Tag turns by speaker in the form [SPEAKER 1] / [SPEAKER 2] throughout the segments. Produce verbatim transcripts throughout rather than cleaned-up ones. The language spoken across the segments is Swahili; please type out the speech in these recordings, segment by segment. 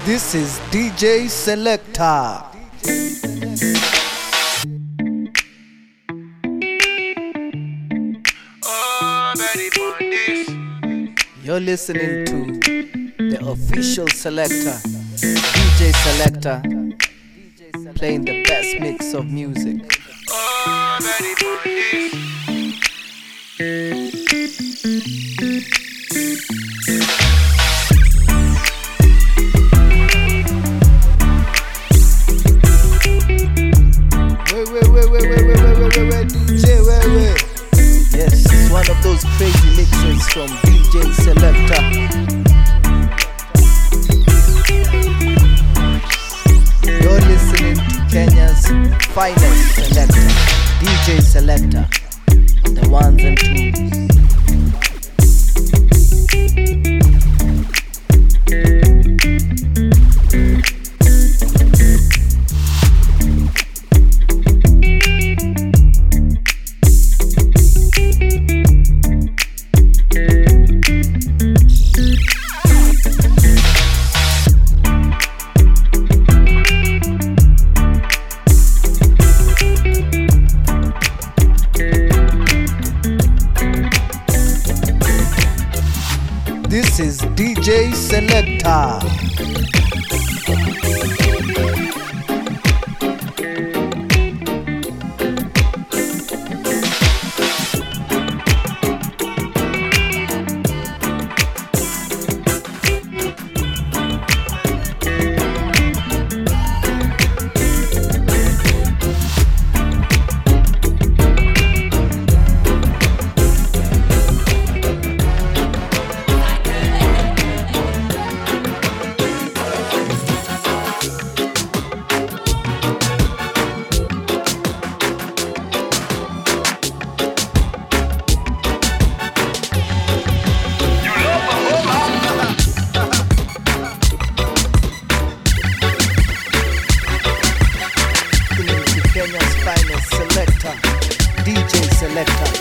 [SPEAKER 1] This is D J Selector. You're listening to the official selector, D J Selector, playing the best mix of music. Wait, wait, wait, wait, wait, wait, wait, wait, wait, D J, wait, wait. Yes, it's one of those crazy mixes from D J Selector. You're listening to Kenya's finest selector, D J Selector, the ones and twos. This is D J Selector. Kenya's finest selector, D J Selector.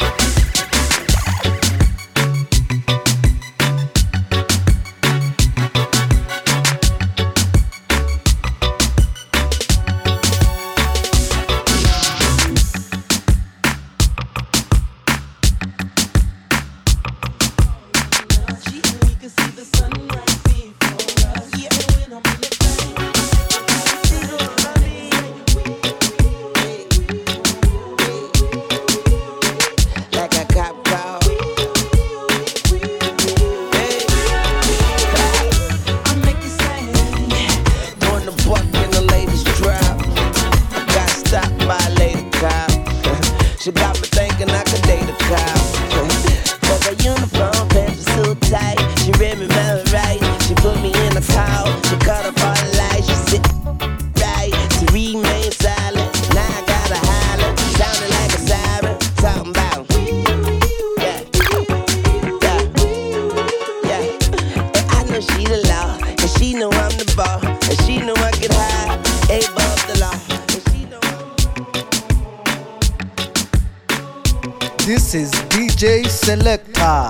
[SPEAKER 2] She got me thinking I could date a cop. Cause her uniform pants were so tight. She read me my right. She put me in a call. She cut up all the lights. She said right to remain silent. Now I gotta holler, sounding like a siren. Talking about yeah, yeah, yeah. And I know she the law, and she know I'm the ball, and she know I get high, above the law.
[SPEAKER 1] This is D J Selector.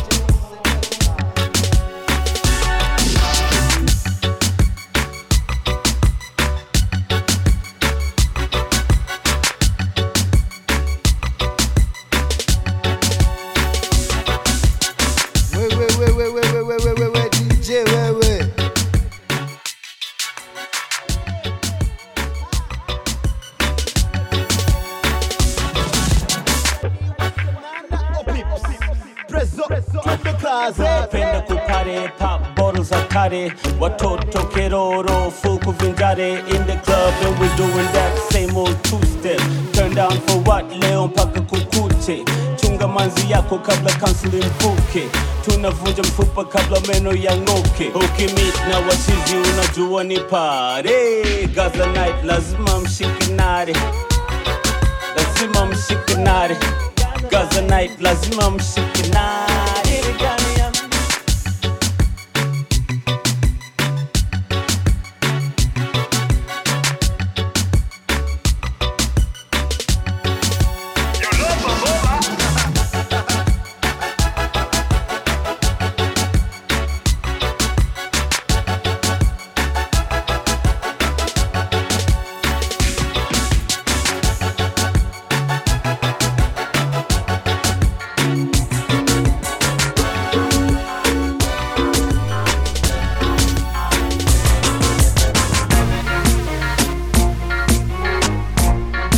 [SPEAKER 1] Wait, wait, wait, wait, wait, wait, wait, wait, wait, wait, D J, wait, wait.
[SPEAKER 3] Penda kupare, pop bottles akare. Watoto keroro, fuku vinjare. In the club and we're doing that same old two-step. Turn down for what? Leo mpaka kukuche. Chunga manzi yako kabla kansuli mfuke. Tunavunja mfupa kabla meno yangoke. Ukimit na wasizi unajua ni pare. Gaza night lazima mshikinare. Lazima mshikinare. Gaza night lazima mshikinare.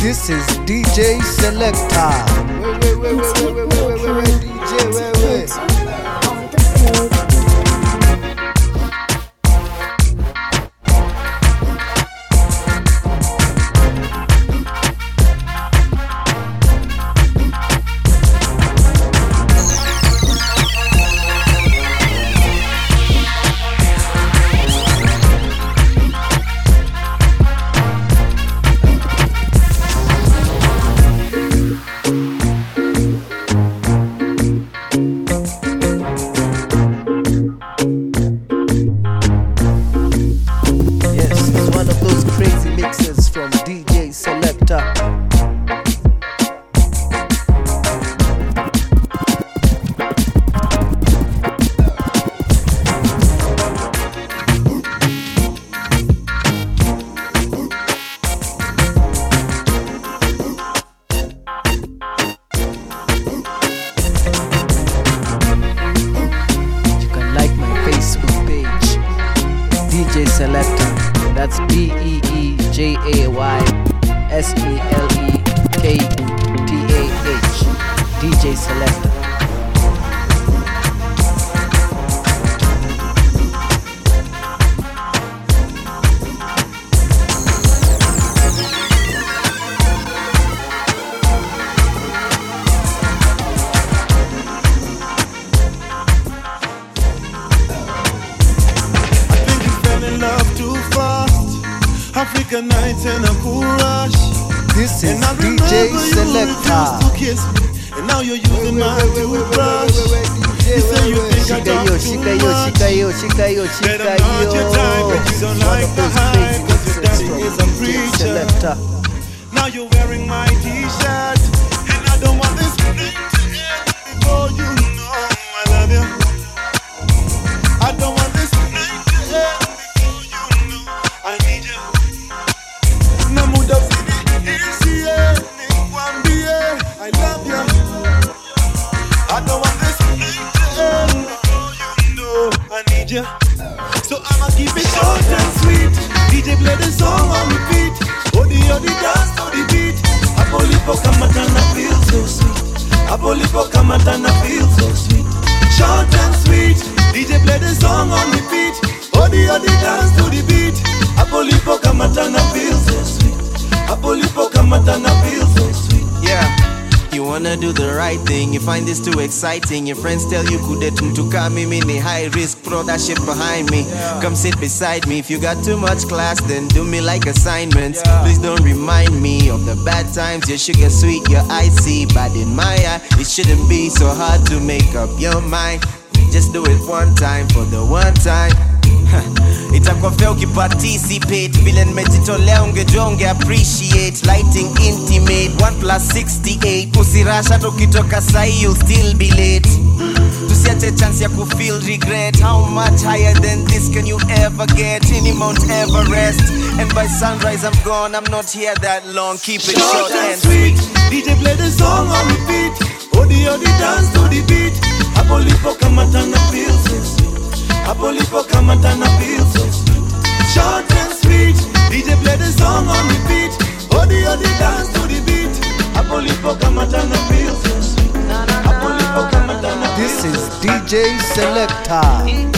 [SPEAKER 1] This is D J Selector. Wait, wait, wait, wait, wait, wait, wait, wait, wait, D J, wait, wait. That's B E E J A Y S E L E K T A H. D J Selector.
[SPEAKER 4] African nights and a cool rush.
[SPEAKER 1] This is D J Selector.
[SPEAKER 4] And now you're using my toothbrush. You say you think I talk too much. That I'm not your type, but you don't like the hype, cause your daddy is a preacher. Now you're wearing my t-shirt, and I don't want this thing to end before you know I love you. I don't want this thing to end before you know I need you. I love you. I don't want this to end before you know I need you. So I'ma keep it short and sweet. D J play the song on repeat. Odi odi dance to the beat. Apolipo kamatana feel so sweet. Apolipo kamatana feel so sweet. Short and sweet. D J play the song on repeat. Odi odi dance to the beat. Apolipo kamatana feel so sweet. Apolipo kamatana feel so sweet.
[SPEAKER 2] Yeah. You wanna do the right thing, you find this too exciting. Your friends tell you kudetum to come mini high risk, throw that shit behind me. Yeah. Come sit beside me. If you got too much class, then do me like assignments. Yeah. Please don't remind me of the bad times. Your sugar sweet, your icy, but in my eye, it shouldn't be so hard to make up your mind. Just do it one time for the one time. Itakuwa fair ukiparticipate. Vile nimejitolea ungejua unge appreciate. Lighting intimate, one plus sixty-eight. Usirasha tukitoka sahi you'll still be late. Tusiache chance ya kufeel regret. How much higher than this can you ever get? Any Mount Everest. And by sunrise I'm gone, I'm not here that long. Keep it short, short and sweet.
[SPEAKER 4] D J play the song on repeat. Odi odi dance to the beat. Apolipo kamatana feel so sweet. Apolipo kamatana feel so sweet. Short and sweet. D J play the song on repeat. Odi odi dance to the beat. Apolipo kamatana feel so sweet. Apolipo kamatana feel so sweet.
[SPEAKER 1] This is D J Selector.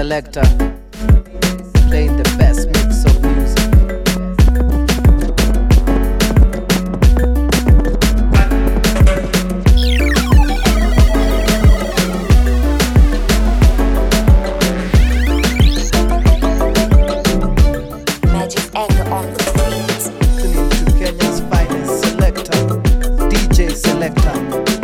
[SPEAKER 1] Selector, playing the best mix of music. Listening to Kenya's finest selector, D J Selector.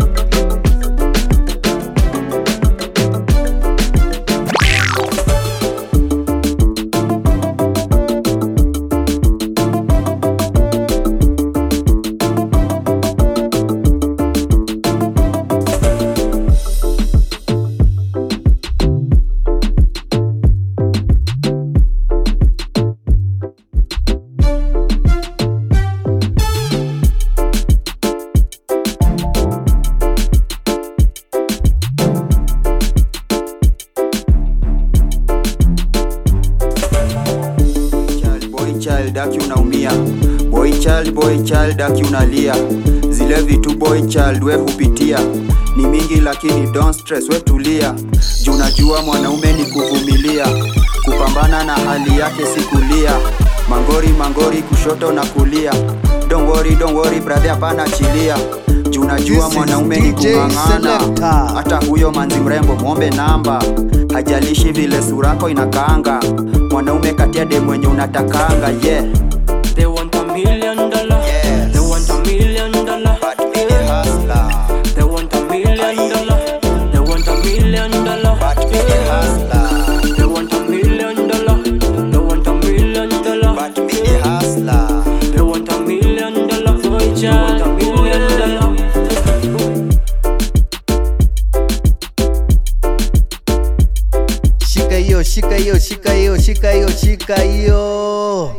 [SPEAKER 5] Daki unaumia, boy child, boy child, daki unalia. Zile vitu boy child we hupitia ni mingi, lakini don't stress, we tulia. Juu najua mwanaume ni kuvumilia, kupambana na hali yake si kulia. Mangori mangori kushoto na kulia. Don't worry, don't worry brother, hapana chilia. Juu najua mwanaume ni kungangana. Hata huyo manzi mrembo muombe namba, hajalishi vile surako inakaanga. Mwanaume katia de mwenye unatakanga, yeah.
[SPEAKER 6] They want a million dollar, yes. They want a million dollar,
[SPEAKER 5] but me the hustler.
[SPEAKER 6] They want a million dollar, they want a million dollar,
[SPEAKER 5] but me the hustler.
[SPEAKER 6] They want a million dollar, they want a million dollar,
[SPEAKER 5] but me the hustler.
[SPEAKER 6] They want a million dollar, boy child, a million dollar.
[SPEAKER 1] Shika yo, shika yo, shika yo, shika yo, shika yo.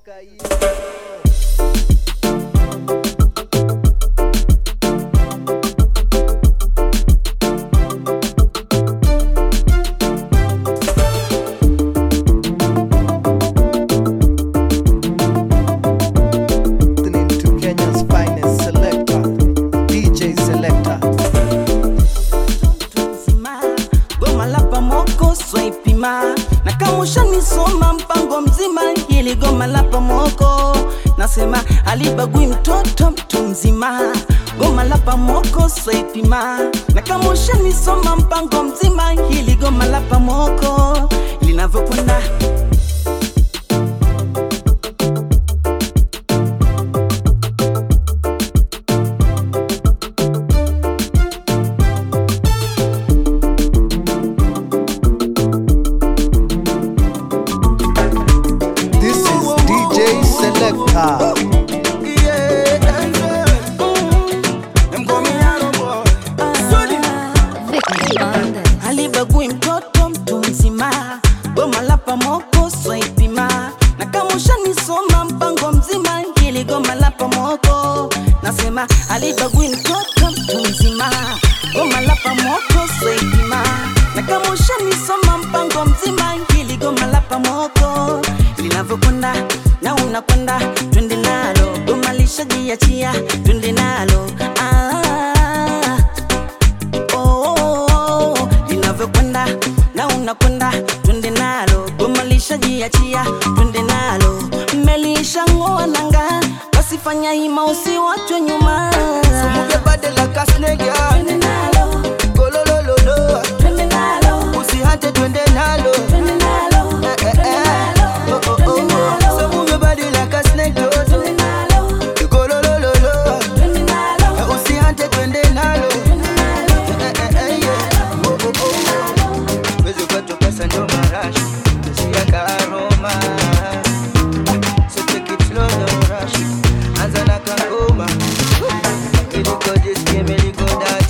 [SPEAKER 1] Listening to Kenya's finest selector, D J Selector.
[SPEAKER 2] Goma la pamoko swaipima, na kamusha nisoma mpango mzima. Hili goma la pamoko nasema alibagui mtoto mtu mzima. Goma la pamoko swaipima, na kamusha nisoma mpango mzima. Hili goma la pamoko linavyokwenda.
[SPEAKER 1] Selector.
[SPEAKER 2] Alibagui mtoto mtu mzima. Goma la pamoko swaipima, na kamusha nisoma mpango mzima. Hili goma la pamoko nasema alibagui mtoto mtu mzima. Goma la pamoko swaipima, na kamusha nisoma mpango mzima. Hili goma la pamoko linavyokwenda na unakwenda, twende nalo. Goma lishajiachia, twende nalo. Ah, oh, oh, oh. Linavyokwenda na unakwenda, twende nalo. Goma lishajiachia, twende nalo. Melisha ngoa nanga, basi fanya hima usiwachwe nyuma.
[SPEAKER 5] Sumuke badela kasnega,
[SPEAKER 2] twende nalo.
[SPEAKER 5] Golololo,
[SPEAKER 2] twende nalo.
[SPEAKER 5] usihate twende nalo.
[SPEAKER 2] Twende nalo, twende nalo.
[SPEAKER 5] Oh oh oh, sumuke badela kasnega,
[SPEAKER 2] twende nalo.
[SPEAKER 5] Golololo,
[SPEAKER 2] twende nalo.
[SPEAKER 5] usihate twende nalo. Oh oh oh, wewe kwato pesa ndo marashi, usia karoma. So take it slow, don't rush. Anza na kangoma, iliko just give me liko that.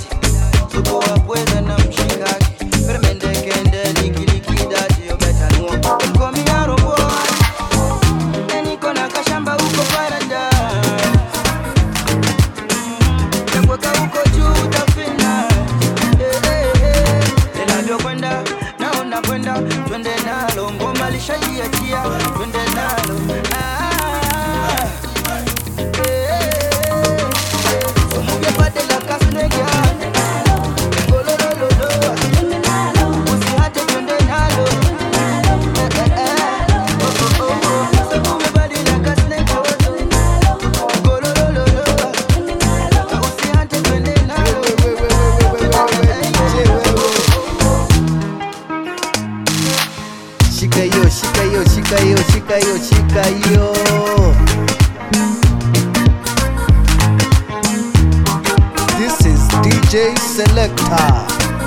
[SPEAKER 1] hiyo. This is D J Selector,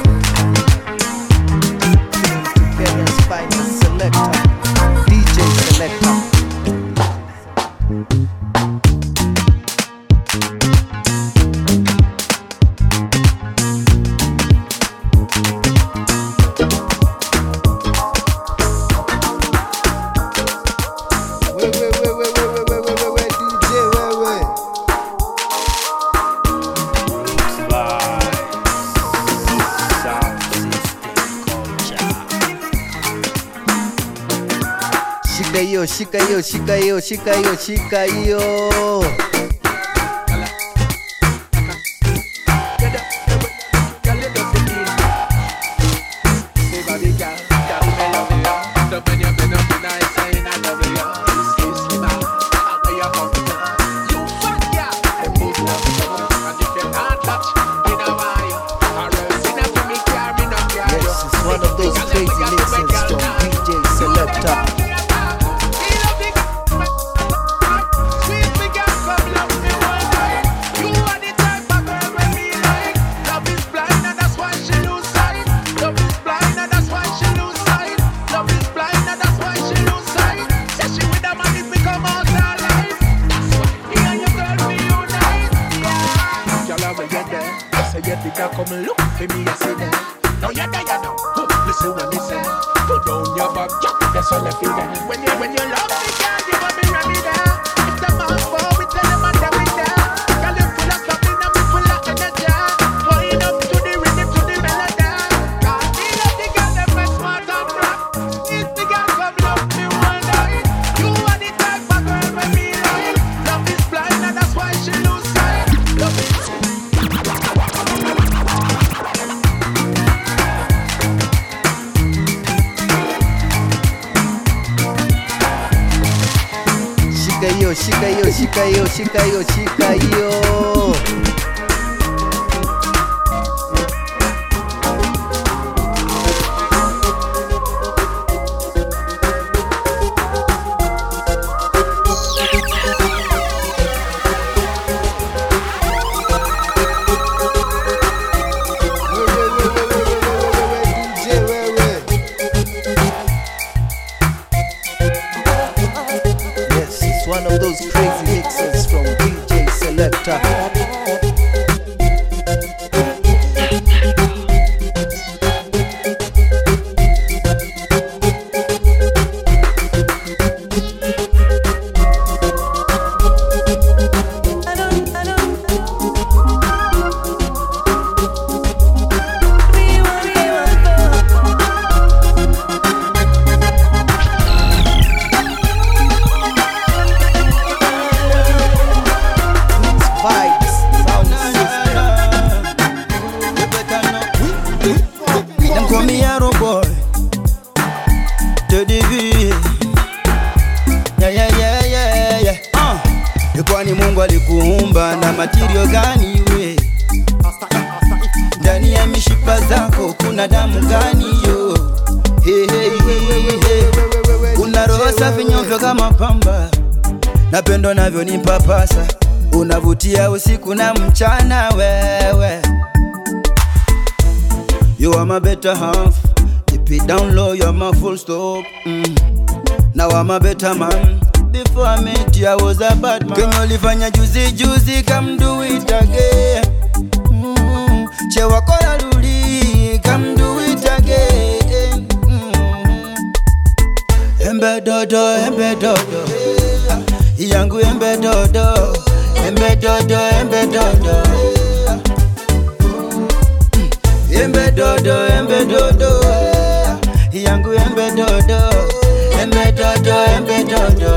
[SPEAKER 1] Kenya's finest selector, D J Selector. Shika hiyo, shika hiyo, shika hiyo, shika hiyo, shika hiyo. Yes, it's one of those crazy mixes from D J Selector.
[SPEAKER 7] Come look for me, I say that. Now you're there, you know. Listen when me say. Put down your back, that's all I feel that. When you, when you love me, girl, you want me ready there. If the man fall, we tell them I'm there with there. Girl, you full of something and me full of energy. Wind up to the rhythm, to the melody. God, me love the girl, them my smart and rock. If the girl come love me one night, you are the type of girl when me like. Love is blind and that's why she lose sight. Love is
[SPEAKER 1] Shika hiyo, shika hiyo, shika hiyo, shika hiyo, shika hiyo. One of those crazy mixes from D J Selector.
[SPEAKER 5] Kwani Mungu alikuumba na material gani we? Ndani ya mishipa zako kuna damu gani yo? Hey, hey, hey, hey. Una roho safi nyeupe kama pamba, napendo navyo nipapasa, unavutia usiku na mchana wewe. You are my better half, keep it down low, you are my full stop. mm. Now I'm a better man. Before I met you, I was a bad man. Kenyo lifanya juzi juzi, come do it again. mm. Chewa kola luli, come do it again. mm. Embe dodo, embe dodo, yangu embe dodo, embe dodo, embe dodo, embe dodo, embe dodo, yangu embe dodo, embe dodo, embe dodo.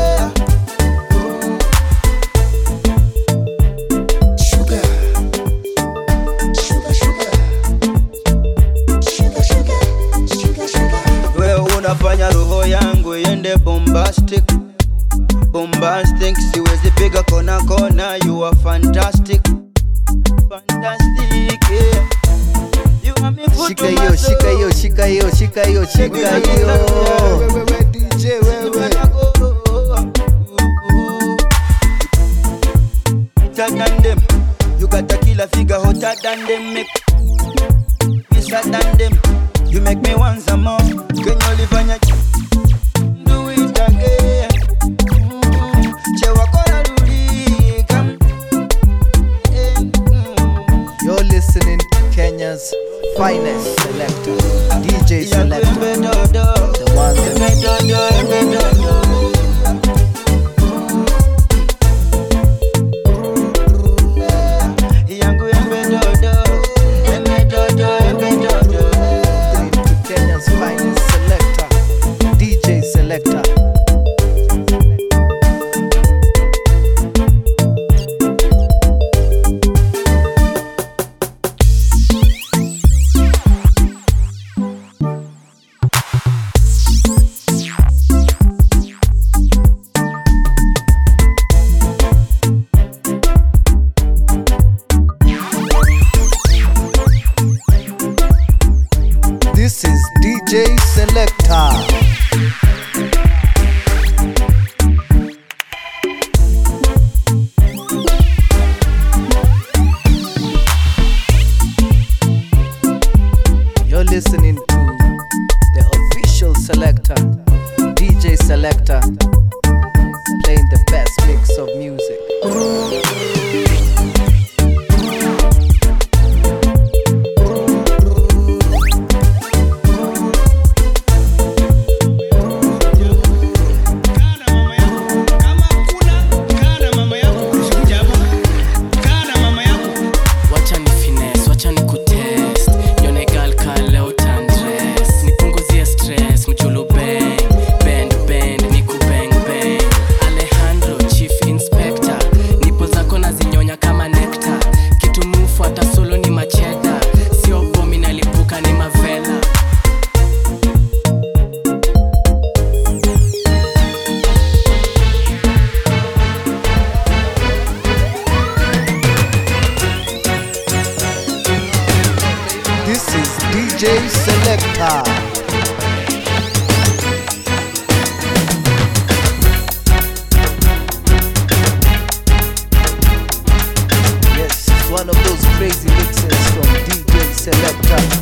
[SPEAKER 5] Sugar, sugar, sugar, sugar, sugar, sugar, sugar. Wewe unafanya roho yangu iende bombastic, bombastic. Siwezi piga kona kona, you are fantastic, fantastic, yeah.
[SPEAKER 1] Shika hiyo, shika hiyo, shika hiyo, shika hiyo, shika hiyo. D J wewe.
[SPEAKER 8] better than them, make better than them. You make me want some more. Can you live on your do it again? Mm-hmm.
[SPEAKER 1] You're listening to Kenya's finest selector, D J Selector, the one that This is D J Selector. You're listening to the official selector, D J Selector, playing the best mix of music. This is D J Selector. Yes, it's one of those crazy mixes from D J Selector.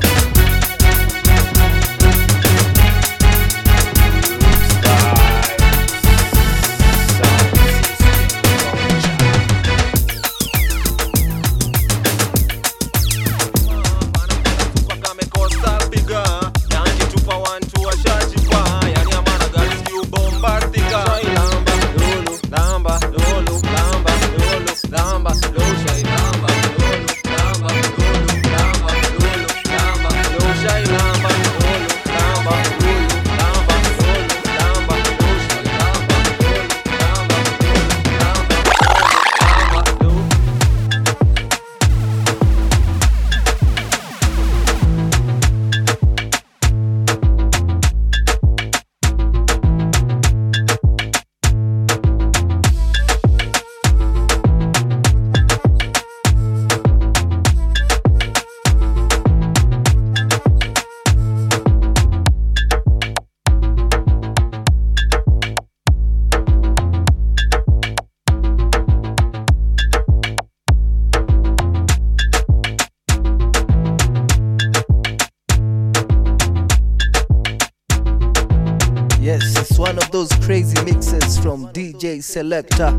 [SPEAKER 1] Yes, it's one of those crazy mixes from D J Selector.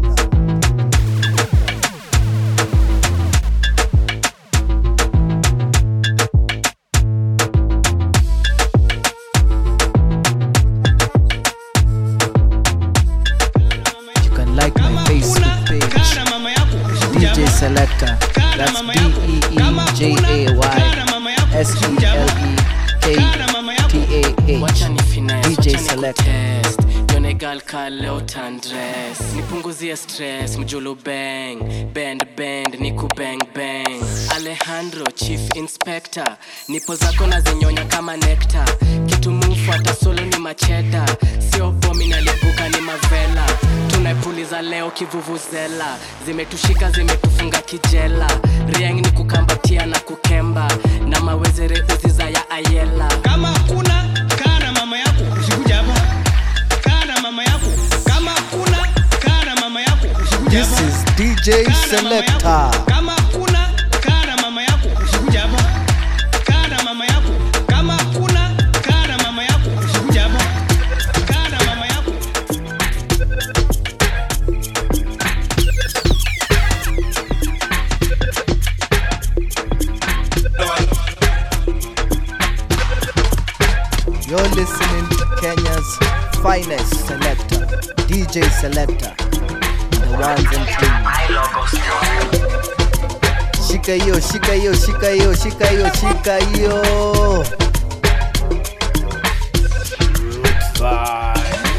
[SPEAKER 1] You can like my Facebook page, D J Selector. That's D E E J A Y S E L E K T A H. D J Selector.
[SPEAKER 6] Yone gal ka leo tandress, nipunguzie stress, mjulu bang, band band, niku bang bang. Alejandro, Chief Inspector, nipo zako na zinyonya kama nectar. Kitu mfuata solo ni macheda, sio bomi na lipuka ni mavela. Tunaipuliza leo kivuvuzela, zimetushika zimetufunga kijela. Riang ni kukambatia na kukemba, na mawezere uziza ya ayela.
[SPEAKER 8] Kama kuna kana mama yako usikuja hapa. Kana mama yako kama kuna kana mama yako usikuja hapa.
[SPEAKER 1] This is D J Selector.
[SPEAKER 8] Kama kuna kana
[SPEAKER 1] D J Selector, the ones and twos. Shika yo, shika yo, shika yo, shika yo, shika yo.
[SPEAKER 3] Bye.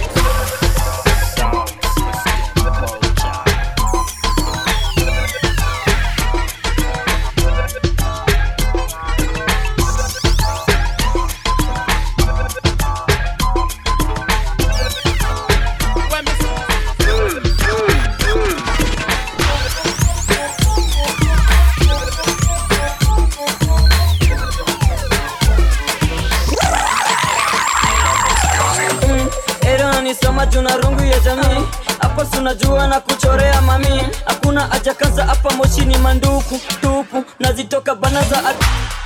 [SPEAKER 9] Soma juna rungu ya jamii. Hapa sunajua na kuchorea mami. Hakuna aja kaza hapa moshi ni manduku tupu. Nazitoka bana za at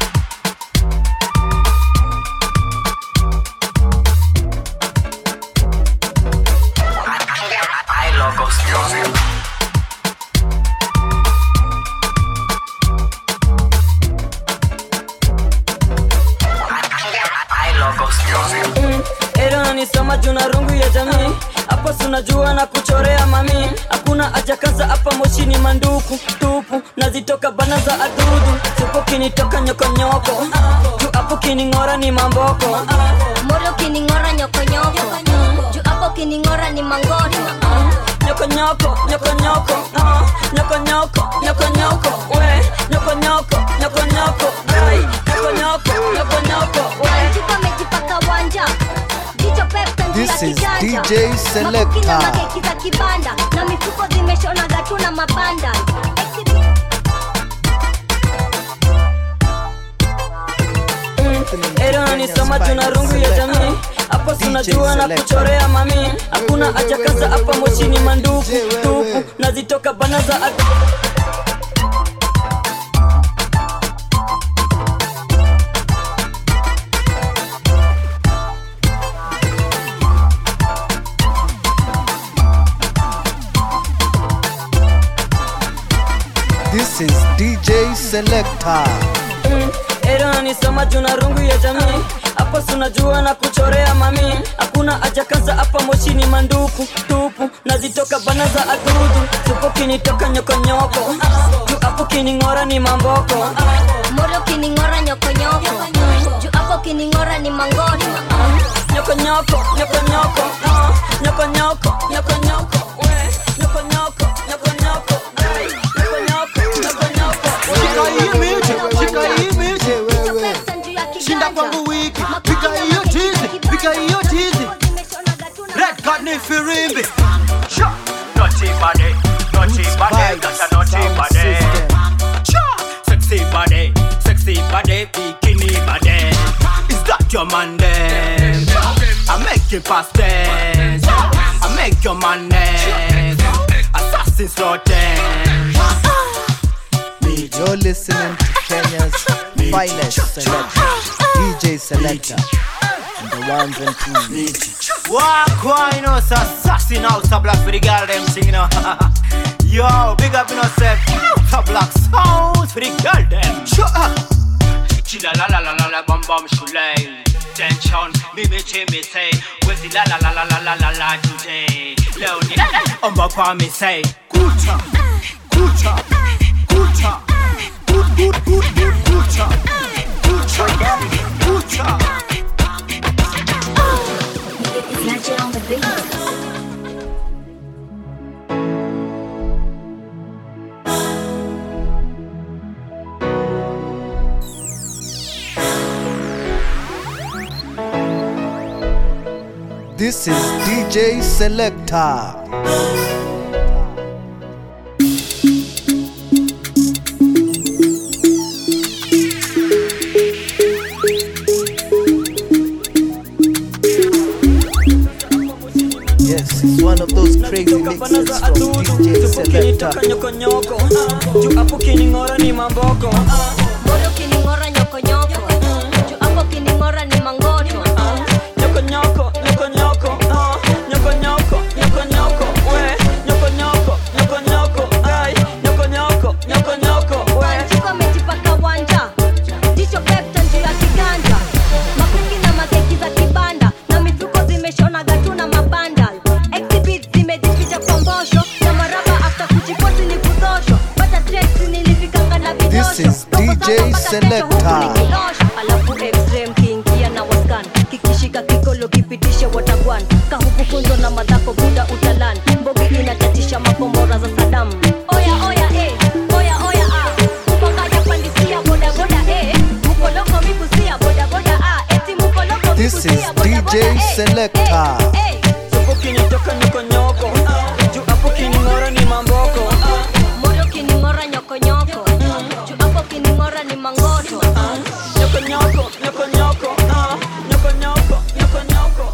[SPEAKER 9] Soma juna rungu ya jamii. Hapa sunajua na kuchorea mami. Hakuna aja kaza hapa moshi ni manduku tupu. Nazitoka bana za adudu. Supo kinitoka nyoko nyoko. Juu hapo kiningora ni mamboko.
[SPEAKER 10] Moro kiningora nyoko nyoko. Juu hapo kiningora ni mangoto.
[SPEAKER 9] Nyoko nyoko, nyoko nyoko. Nyoko nyoko, nyoko nyoko. We, nyoko nyoko, nyoko nyoko. Nyoko nyoko, nyoko nyoko. We,
[SPEAKER 10] chupa mejipaka wanja.
[SPEAKER 1] This is D J Selector.
[SPEAKER 10] Kibanda na mifuko zimeshona gatuna mabanda.
[SPEAKER 9] Era ni soma juna rungu ya jamii. Hapa sunajua na kuchorea mami. Hakuna aja kaza hapa moshi ni manduku tupu. Nazitoka bana za adu.
[SPEAKER 1] This is D J Selector.
[SPEAKER 9] Mm, era ni soma juna rungu ya jamii. Hapa sunajua na kuchorea mami. Hakuna aja kaza hapa moshi ni manduku tupu. Nazitoka bana za adudu. Supo kinitoka nyoko nyoko. Juu hapo kiningora ni mamboko.
[SPEAKER 10] Moro kiningora nyoko nyoko. Juu hapo kiningora ni mangoto.
[SPEAKER 9] Nyoko nyoko, nyoko nyoko. Nyoko nyoko, nyoko nyoko. We, nyoko nyoko, nyoko nyoko. Nyoko nyoko, nyoko nyoko.
[SPEAKER 8] Shika hii miti, shika hii miti. Shinda kwangu wiki, pika hiyo tizi, pika hiyo tizi. Red card ni firimbi.
[SPEAKER 11] Naughty body, naughty body, that's a naughty body. Sexy body, sexy body, bikini body. Is that your man then? I make you pass dance. I make your man dance. Assassin's Rotten.
[SPEAKER 1] You're listening to Kenya's finest selector, D J Selector, and the ones and twos.
[SPEAKER 8] Walk, why no assassin out the black for the girl them singing. Yo, big up in yourself. The black sounds for the girl them. Shut up.
[SPEAKER 11] Chila la la la la la bum bum shulay. Tension, baby Jimmy say. Where's the la la la la la la la la today? Leonie, umba kwa me say.
[SPEAKER 8] Kucha, kucha, kucha. Good, good, good, good, kucha. Kucha, kucha.
[SPEAKER 10] Snatch it on the beat.
[SPEAKER 1] This is D J Selector. Yes, it's one of those crazy mixes from D J Selector.
[SPEAKER 9] Nyoko nyoko. Juu hapo kiningora ni mamboko.
[SPEAKER 10] Moro kiningora nyoko nyoko. Juu hapo kiningora ni mangoto.
[SPEAKER 9] Nyoko nyoko, nyoko nyoko. Nyoko nyoko, nyoko nyoko. We, nyoko nyoko, nyoko nyoko. Ay, nyoko nyoko, nyoko nyoko. We,
[SPEAKER 10] chupa mejipaka wanja. Jicho pepta njuu ya kiganja. Makuki na makeki za kibanda. Na mifuko zimeshona gatuna mabanda. Exhibit
[SPEAKER 1] J Selector.
[SPEAKER 9] Alafu extreme kiingia na waskan kikishika kikolo kipitishe watagwan kahukufunzo na madhako buda utalan mbogi inatatisha makombora za Saddam. Oya oya eh, oya oya ah, mpangaja pandisia boda boda eh, mukoloko mikusia boda boda ah, eti mukoloko mikusia boda boda eh. This is D J Selector. Supo kinitoka nyoko nyoko, juu hapo kiningora ni mamboko, moyo kiningora nyoko nyoko, juu hapo kiningora ni mangoto. Nyoko nyoko, nyoko nyoko, nyoko nyoko, nyoko nyoko.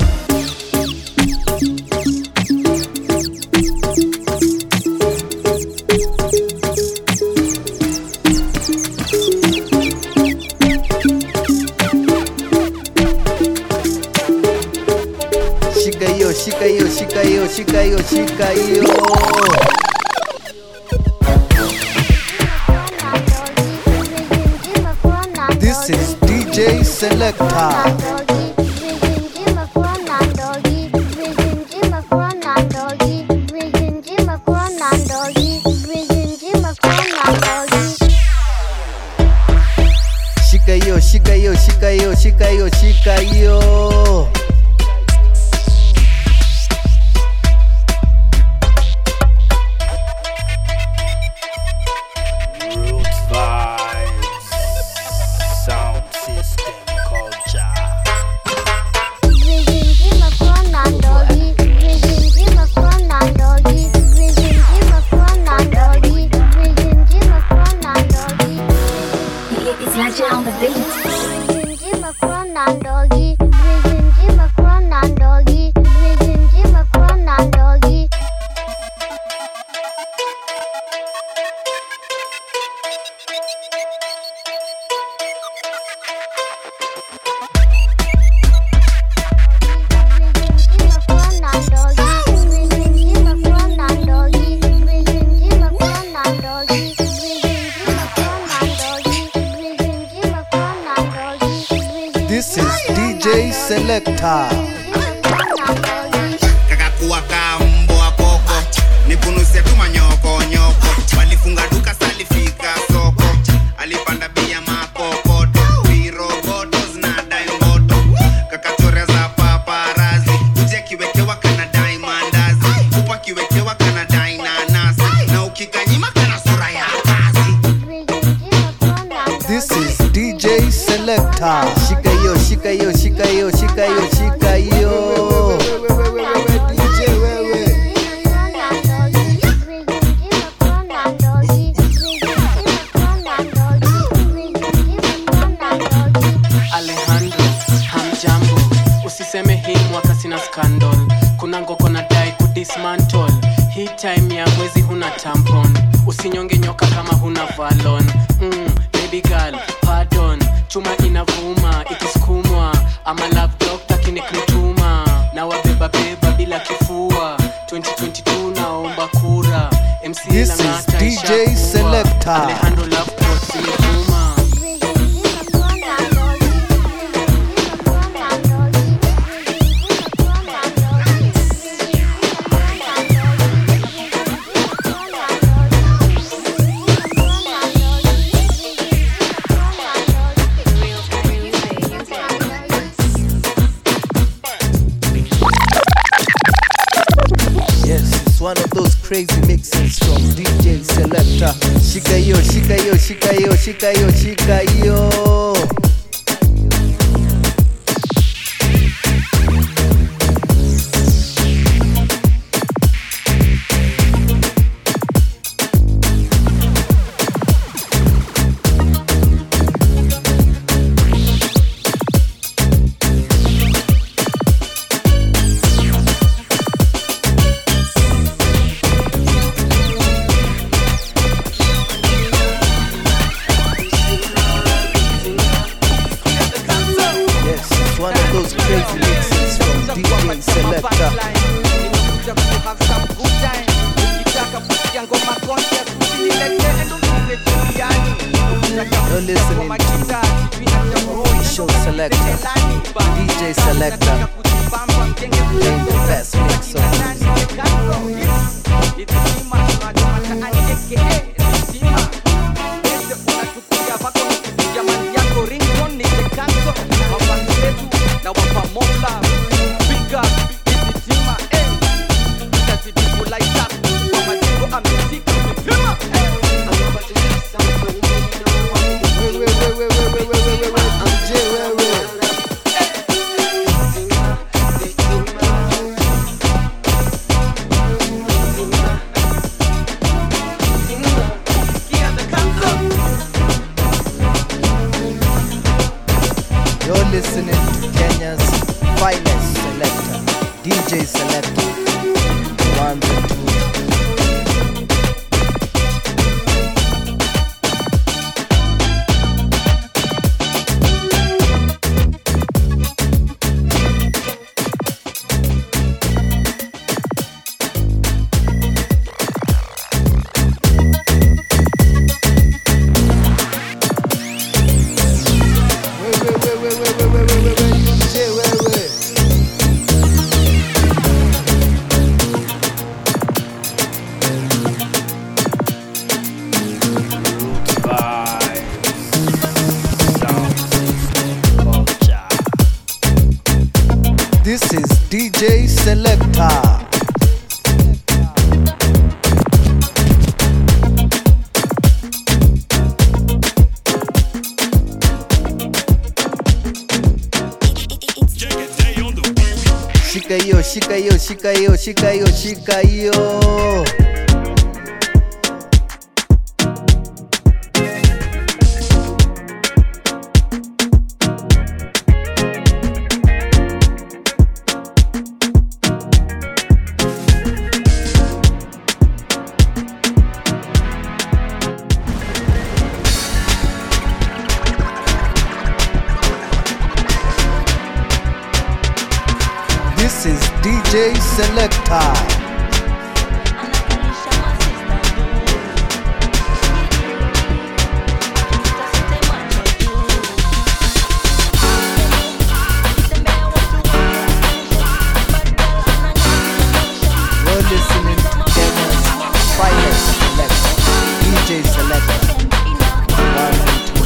[SPEAKER 1] Shika yo, shika yo, shika yo, shika yo, shika yo. This is D J Selector. Shika yo, shika yo, shika yo, shika yo, shika yo. This is D J Selector.
[SPEAKER 12] Kakakuwa kambo akoko nipunusia tu manyoko nyoko walifunga duka salifika soko alipanda bia makokoto viroboto zinadai moto kakatoria za paparazi uje kiwekewa kana dai mandazi upa kiwekewa kana dai nanasi na ukikanyima kana sura ya kazi.
[SPEAKER 1] This is D J Selector. Shika yo, shika yo, shika yo, shika yo, shika yo. D J wewe.
[SPEAKER 6] Alejandro, hamjambo. Usiseme hii mwaka sina scandal. Kuna ngoko na dai kudismantle. Hii time ya mwezi huna tampon. Usinyonge nyoka kama huna valon. Mm, baby girl, pardon. Chuma inavuma, ikisukumwa. Ama love doctor kiniknituma. Na wabeba beba bila kifua. twenty twenty-two naomba kura. M C
[SPEAKER 1] This is D J Selector.
[SPEAKER 6] Alejandro love quotes inavuma.
[SPEAKER 1] One of those crazy mixes from D J Selector. Shika yo, shika yo, shika yo, shika yo, shika yo. You're listening to Show Selector, D J Selector, playing the best mix of music. J Selector. One, two.
[SPEAKER 13] This is D J Selector.
[SPEAKER 1] Shika yo, shika yo, shika yo, shika yo, shika yo.
[SPEAKER 13] This is D J Selector.
[SPEAKER 1] You're listening to Kenya's finest selector, D J Selector. One and two.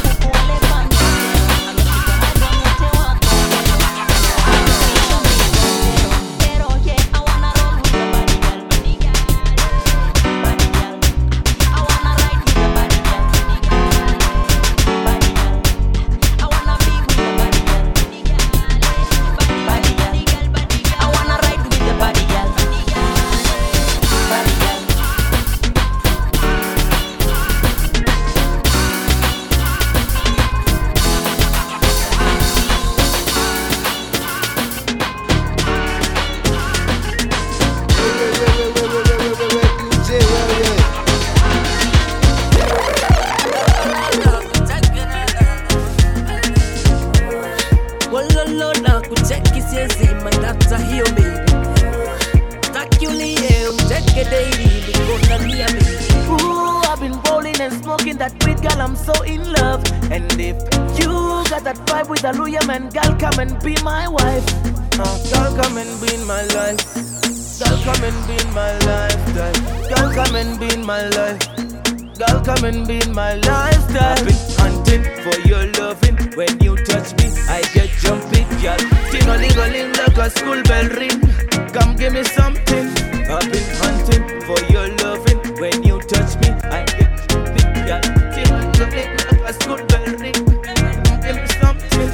[SPEAKER 2] Ooh, I've been rolling and smoking that weed, girl, I'm so in love. And if you got that vibe with a lawyer man, girl, come and be my wife. Uh, girl, come and be in my life. Girl, come and be in my lifestyle. Girl, come and be in my life. Girl, come and be in my lifestyle. I've been hunting for your loving. When you touch me, I get jumpy, girl. Ting-a-ling-a-ling like a school bell ring. Come give me something. I've been hunting for your loving. When you touch me, I get jumpy, girl. Ting-a-ling-a-ling like a school bell ring. Come give me something.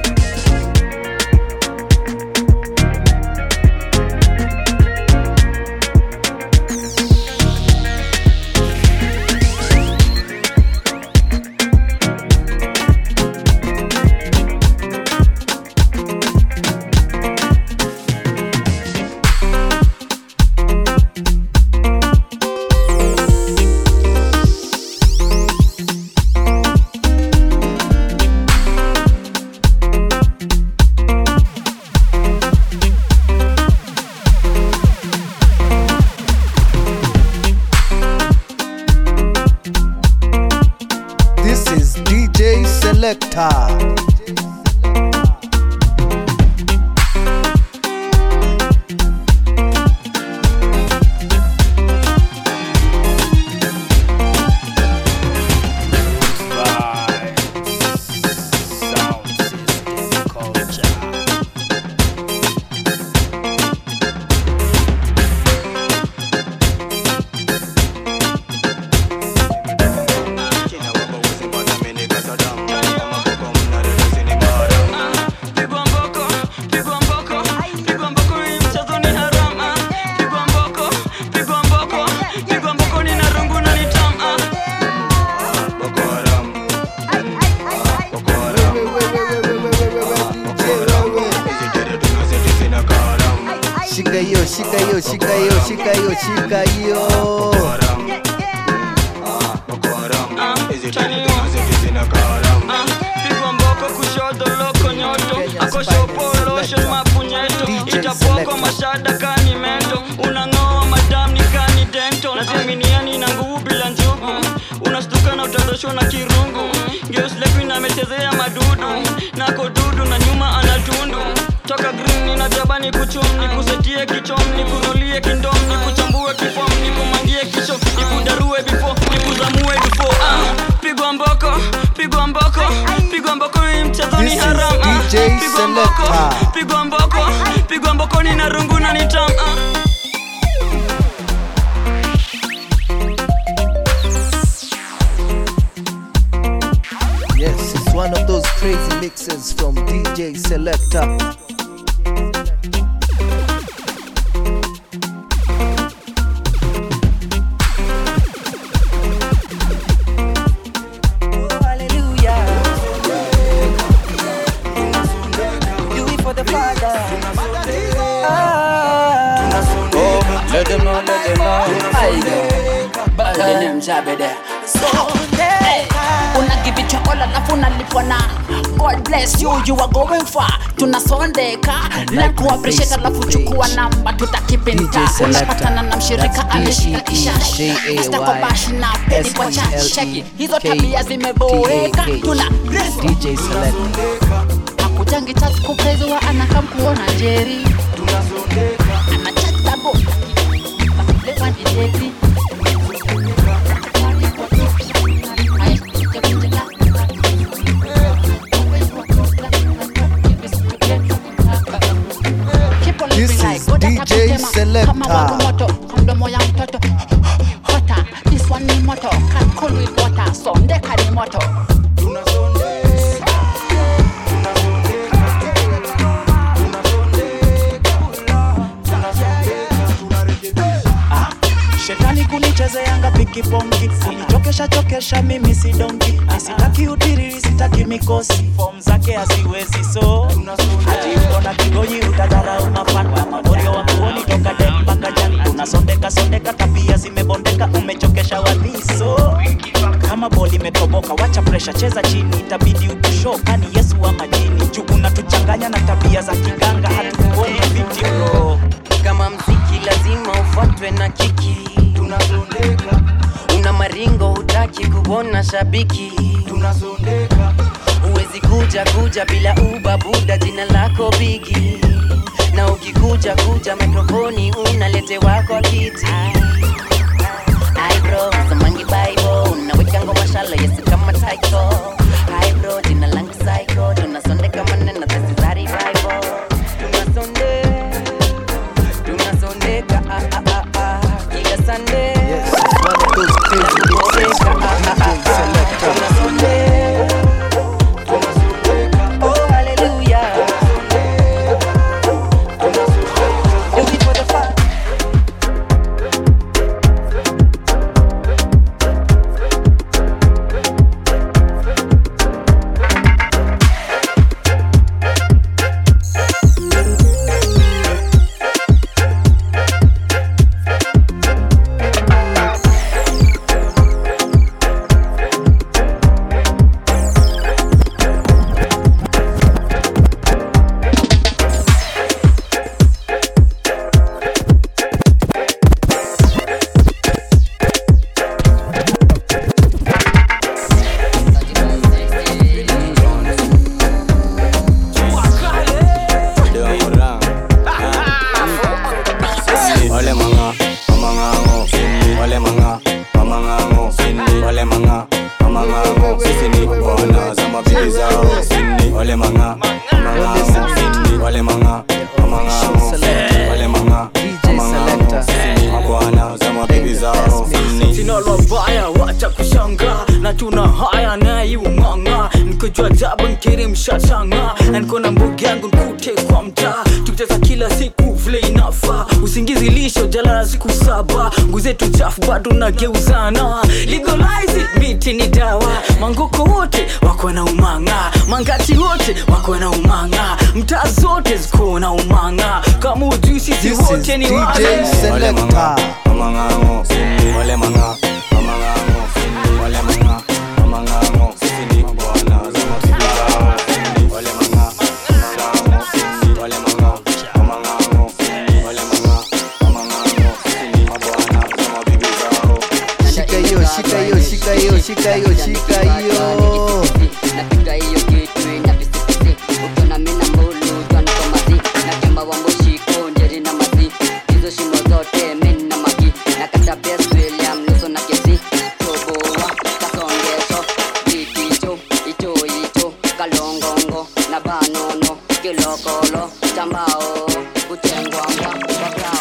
[SPEAKER 13] This is D J Selector.
[SPEAKER 12] Kina wabo usipata mini kasadam. Kama kuko mnare
[SPEAKER 1] shika hiyo, shika hiyo, shika hiyo, shika hiyo.
[SPEAKER 9] Pigwa mboko kushoto loko nyoto akoshopo lotion mapunyeto itapoko mashada kani mento unangoa madam ni kani dento naziminiani na nguvu bila njugu unastuka na utandosho na kirungu Geus lepi na mechezea madudu nako dudu na nyuma anatundu toka green ni na jabani kuchum ni kusetie kichom ni kunulie kindom ni kuchambue kifom ni kumangie kisho ni kudarue bifo ni kuzamue bifo ah. Pigwa mboko, pigwa mboko, pigwa mboko ni mchezo ni haram ah. Pigwa mboko, pigwa mboko, pigwa mboko ni narungu na nitam ah.
[SPEAKER 1] Yes, it's one of those crazy mixes from D J Selector.
[SPEAKER 14] Let them know, let them know. Let them jab it there.
[SPEAKER 15] Hey, una give it your all alafu unalipwa na God bless you, you are going far. Tunasondeka na kuappreciate alafu chukua namba tutakipinta. Unapatana na mshirika ameshika kishashi Hasta kwa bashi na pedi kwa chashaki. Hizo tabia zimeboeka. Tuna
[SPEAKER 1] D J Selector.
[SPEAKER 15] Akujangi tatu kupreziwa anakam kuona Jerry. Tunasondeka anachata bo Lewa ni dekli
[SPEAKER 1] This is D J Selector.
[SPEAKER 15] Mdomo ya mtoto hota, this one ni moto. Can cool with water, sondeka ni moto.
[SPEAKER 16] Shetani kunichezeanga piki pongi, kunichokesha chokesha mimi si donki. Sitaki utiriri, sitaki mikosi, form zake haziwezi so. Ati ukona kigonyi utadharau mafanta, maborio wa kuoni toka den mpaka jani. Unasondeka sondeka tabia zimebondeka, umechokesha waliso. Kama boli imetoboka, wacha pressure, cheza chini, itabidi ukushoka ni Yesu wa majini. Juu unatuchanganya na tabia za kiganga, hatukuoni fifty bro.
[SPEAKER 17] Kama mziki lazima ufuatwe na kiki. Tunasondeka. Una maringo hutaki kuona shabiki. Tunasondeka. Uwezi kuja kuja bila ubabuda, jina lako bigi. Na ukikuja kuja mikrofoni unaletewa kwa kiti. Hi bro, samangi Bible, unaweka ngoma shala Yesu kama taiko. Hi bro, jina langu psycho, tunasondeka maneno this is a revival. Tunasondeka. Tunasondeka ah ah ah ah kila Sunday.
[SPEAKER 1] Yes, it's one of those crazy mixes from D J Selector.
[SPEAKER 17] Tunasondeka. Tunasondeka. Oh hallelujah. Do it for the fun.
[SPEAKER 18] usingizi lisho jalala siku saba nguzetu chafu bado nageuzana legalize it, miti ni dawa mangoko wote wako na umanga mangati wote wako na umanga mtaa zote ziko na umanga kama ujui sisi wote ni wale
[SPEAKER 13] Selector
[SPEAKER 19] Wale manga Wale manga Wale manga Amangango sisi ni bwana za mafika Wale manga Wale manga Amangango Wale manga Amangango sisi ni bwana za mafika
[SPEAKER 13] Shika hiyo, shika hiyo, shika hiyo, shika hiyo, shika hiyo.
[SPEAKER 20] Napiga hiyo kitu ina pisipisi ukiona mina mbulu twani kwa mazi na kemba wa mbushi konjeri na mazi hizo shimo zote mina magi na kata best William nuso na kesi toboa kasongesho ikicho icho icho kalongongo na banono kilokolo chambao utengwangwa wakrao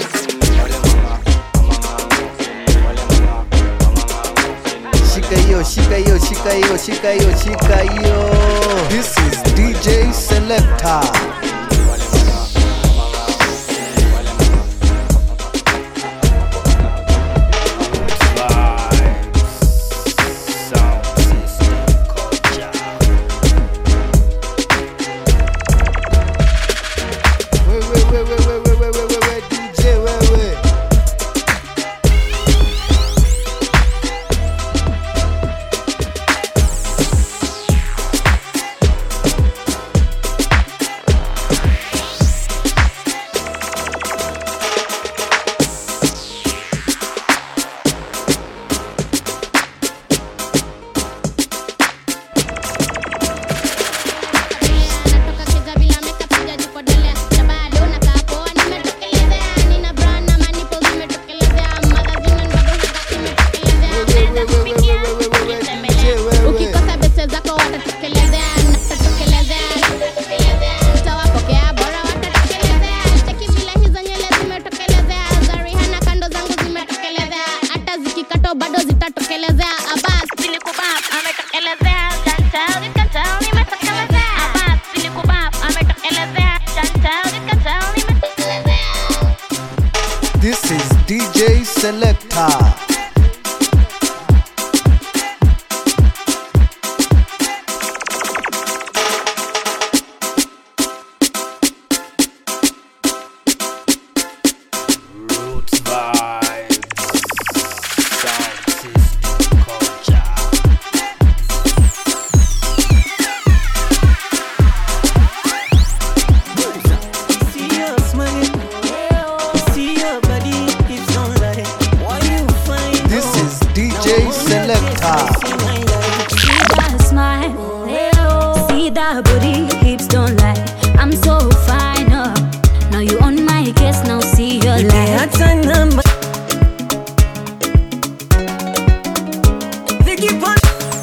[SPEAKER 13] Shika hiyo, shika hiyo, shika hiyo, shika hiyo, shika hiyo. This is D J Selector.
[SPEAKER 21] Ukikosa bese zako watatokelezea, watatokelezea. Utawapokea bora watatokelezea. Cheki vile hizo nywele zimetokelezea. Zarihana kando zangu zimetokelezea. Hata zikikato bado zitatokelezea. Abas silikubab ametokelezea. Chantal zikatal nimetokelezea. Abas silikubab ametokelezea. Chantal zikatal nimetokelezea.
[SPEAKER 13] This is D J Selector. This is D J Selector.
[SPEAKER 22] See that smile, see that booty, hips don't lie. I'm so fine, oh. Now you on my case, now see your light.
[SPEAKER 23] Vicky Pon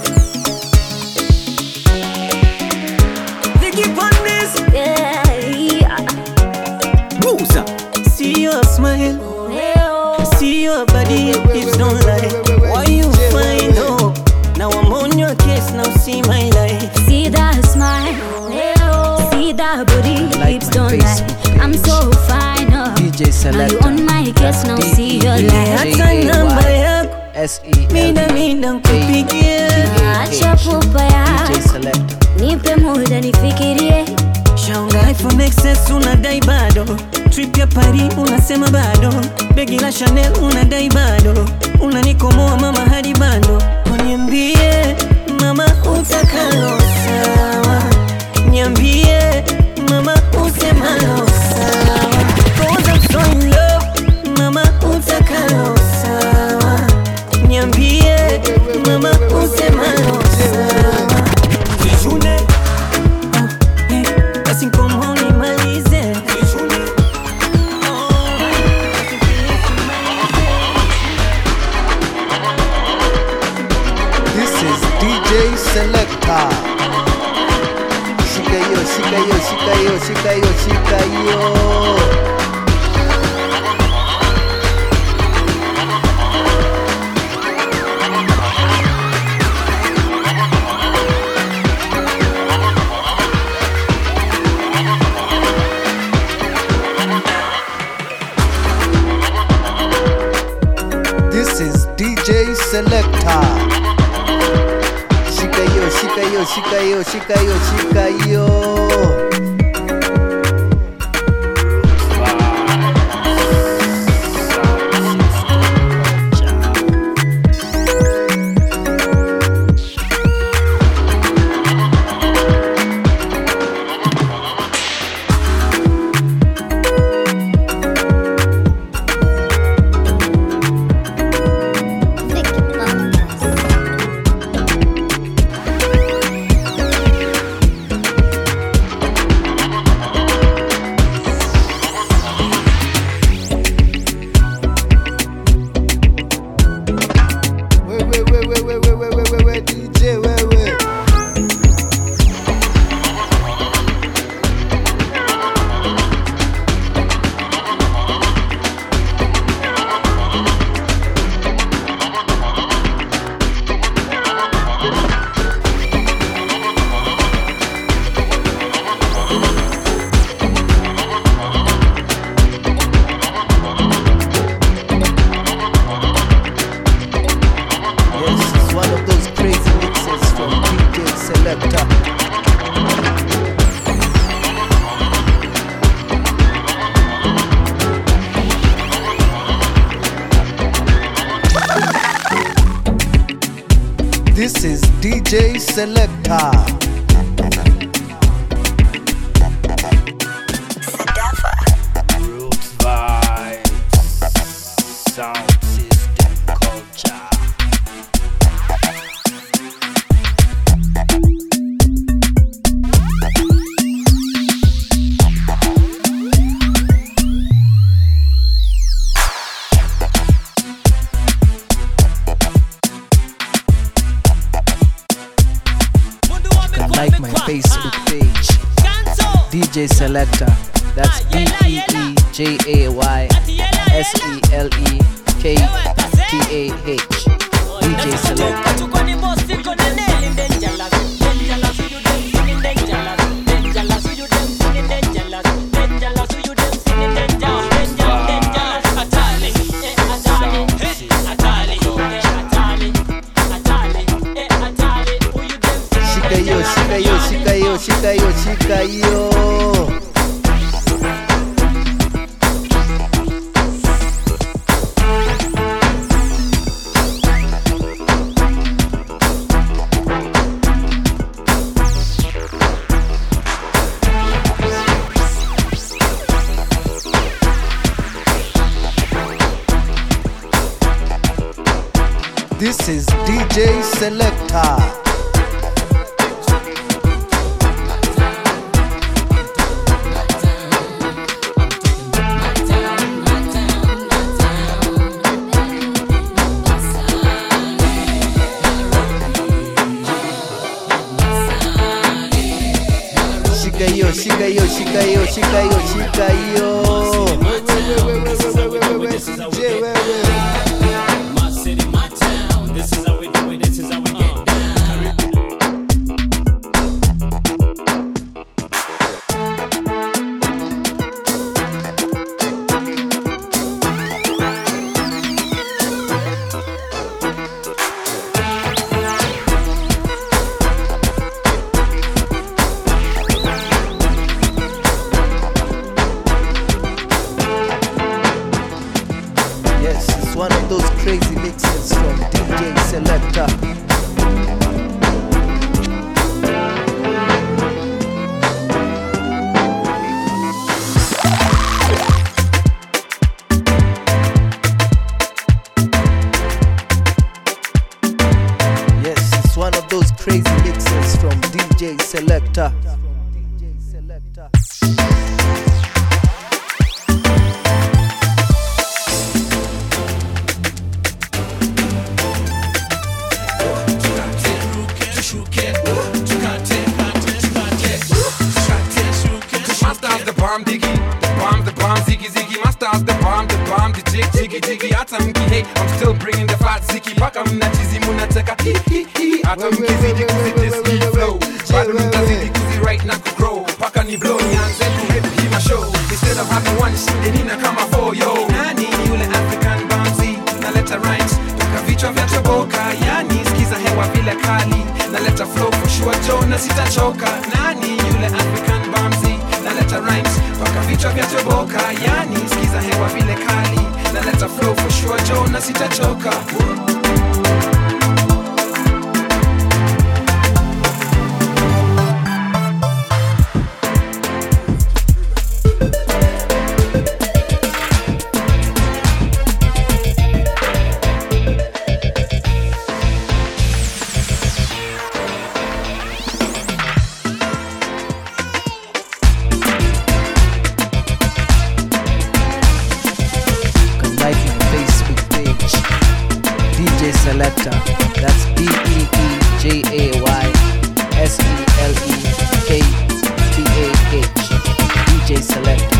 [SPEAKER 23] Vicky Pon this
[SPEAKER 22] Yeah,
[SPEAKER 23] Bruiser. See your smile, see your body, hips don't lie. Why you find oh? Now I'm on your case, now see my life.
[SPEAKER 22] see that smile, see that booty, hips don't lie. I'm so fine, oh.
[SPEAKER 1] D J
[SPEAKER 22] Now you
[SPEAKER 1] Selector.
[SPEAKER 22] on my case, now see your light.
[SPEAKER 23] Hata namba yako
[SPEAKER 1] S E L
[SPEAKER 23] mida mida nkupigie.
[SPEAKER 22] Acha pupa yako,
[SPEAKER 1] D J Selector.
[SPEAKER 22] nipe muda nifikirie.
[SPEAKER 23] Shaunga iPhone X S unadai bado, trip ya Paris unasema bado, begi la Chanel unadai bado, unanikomoa mama hadi bando. Niambie mama utakalo sawa, niambie mama usemalo sawa, cause I'm so in love. Mama utakalo sawa, niambie mama usemalo sawa. Vijune basi como nimalize.
[SPEAKER 13] This is D J Selector. Shika hiyo, shika hiyo, shika hiyo, shika hiyo, shika hiyo. Selector. Shika yo, shika yo, shika yo, shika yo, shika yo. This is D J Selector.
[SPEAKER 4] Roots vibes, sound system culture.
[SPEAKER 1] Like my Facebook page, D J Selector. That's B E E J A Y S E L E K T A H. D J Selector. Shika yo, shika yo, shika yo, shika yo, shika yo. This is D J Selector. Shika yo, shika yo, shika yo, shika yo, shika yo.
[SPEAKER 4] This is how we get down. My city, my town. This is how we do it. This is how we get down.
[SPEAKER 1] One of those crazy mixes from D J Selector. Yes, it's one of those crazy mixes from D J Selector.
[SPEAKER 5] Bomb diggy, the bomb, the bomb, ziggy ziggy, my style's the bomb, the bomb, the jig jiggy jiggy, atamki hey, I'm still bringing the fat ziggy, paka mna chizi muna teka hi hi hi, atamki ziggy kuzi this heat flow, bado mta ziggy kuzi right na kugrow, paka ni blow nyanze kuhepu hii ma show, instead of having one shinde nina kama four yo, nani yule African bouncy, tunaleta rhymes, toka vichwa vya choboka. shua Joe sitachoka. Nani yule African Bamzi? Naleta rhymes paka vichwa vya toboka. Yani sikiza hewa vile kali. Naleta flow for sure Joe sitachoka.
[SPEAKER 1] Selector, that's D E E J A Y S E L E K T A H, D J Selector.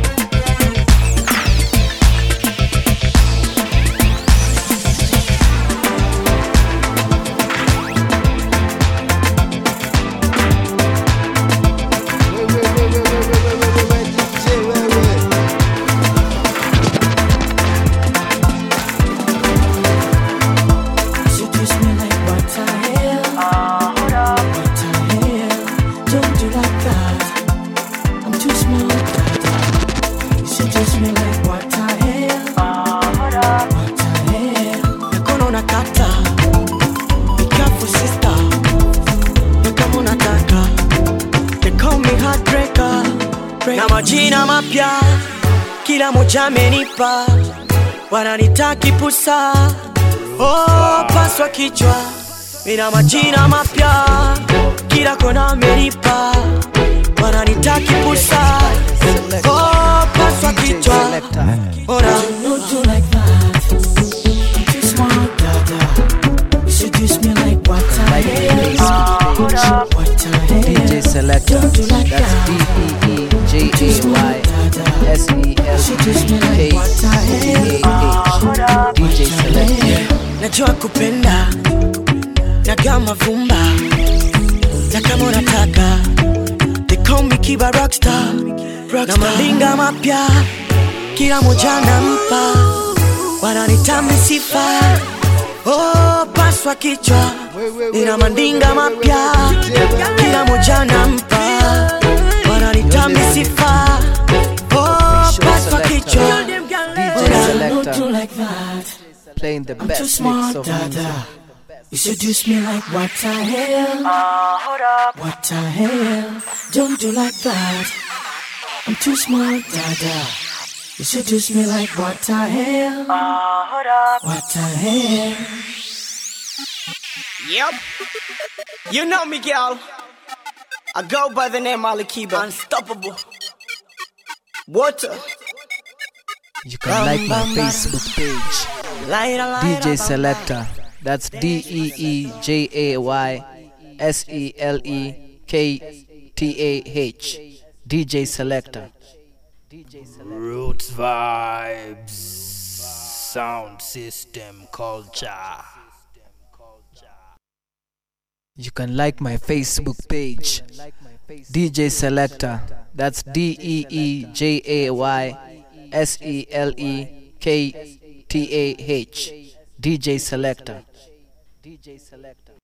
[SPEAKER 3] Na majina mapya kila moja amenipa, wananitaki pusa, oh paswa kichwa. Mina majina mapya kila kona amenipa, wananitaki pusa, oh paswa kichwa. Ora
[SPEAKER 7] do like that. I'm too smart, dada. You seduce me like what I hell. What I hell.
[SPEAKER 1] D J Selector, that's D E E J A Y S E L E K T A H, D J Selector.
[SPEAKER 3] Najua kupenda na kama vumba, na kama unataka they call me Kiba Rockstar. Na malinga mapya kila moja nampa, wananitami sifa, oh paswa kichwa. Nina mandinga mapya kila moja nampa, wananitami sifa, oh paswa kichwa.
[SPEAKER 1] D J Selector,
[SPEAKER 7] like that.
[SPEAKER 1] playing the
[SPEAKER 7] I'm
[SPEAKER 1] best
[SPEAKER 7] too smart,
[SPEAKER 1] mix of
[SPEAKER 7] dada.
[SPEAKER 1] music.
[SPEAKER 7] You seduce me like what the hell? Uh, hold up. What the hell? Don't do like that. I'm too smart, dada. You seduce me like what the hell? Uh, hold up. What the hell?
[SPEAKER 3] Yep. You know me, girl. I go by the name Ali Kiba. Unstoppable. Water.
[SPEAKER 1] You can like my Facebook page, D J Selector, that's D E E J A Y S E L E K T A H, D J Selector.
[SPEAKER 11] Roots Vibes Sound System Culture.
[SPEAKER 1] You can like my Facebook page, D J Selector, that's D E E J A Y S E L E K T A H, D J Selector.